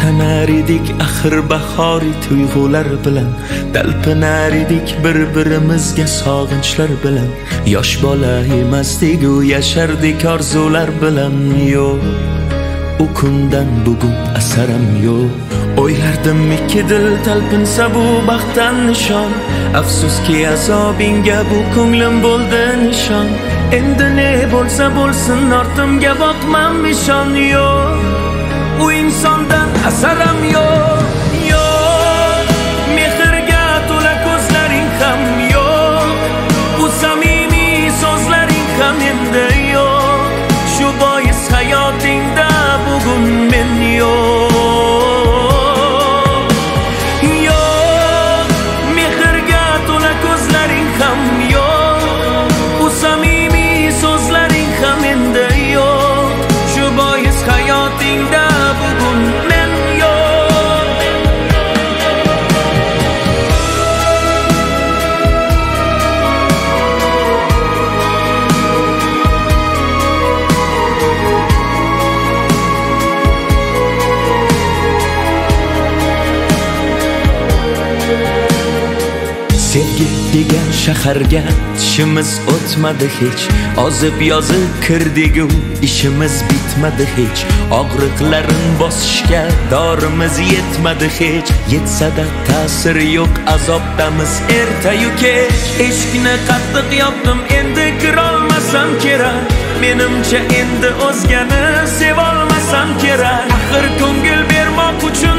Uyanar edik axir bahoriy tuyg'ular bilan, talpinar edik bir-birimizga sog'inchlar bilan. Yosh bola emasdik, u yashardik orzular bilan. Yo'q, u kundan bugun asaram yo'q. O'ylardim-ki dil talpinsa bu baxtdan nishon. Afsuski azobingga bu ko'nglim bo'ldi nishon. Endi ne bo'lsa bo'lsin ortimga boqmam nishon. Yo'q, u insondan asaram yo'q. Yo'q, mehrga to'la ko'zlaring ham yo'q. Bu samimiy so'zlaring ham endi yo'q. Shu bois hayotingda bugun men yo'q. Yo'q, mehrga to'la ko'zlaring ham yo'q. Bu samimiy so'zlaring ham endi yo'q. Shu bois hayotingda bugun men yo'q. Sevgi degan shaharga tishimiz o'tmadi hech. Ozib yozib kirdik-u, ishimiz bitmadi hech. Og'riqlarin bosishga dorimiz yetmadi hech. Yetsa-da ta'sir yo'q, azobdamiz ertayu kech. Eshikni qattiq yopdim, endi kirolmasam kerak. Menimcha endi o'zgani sevolmasam kerak. Axir ko'ngil bermoq uchun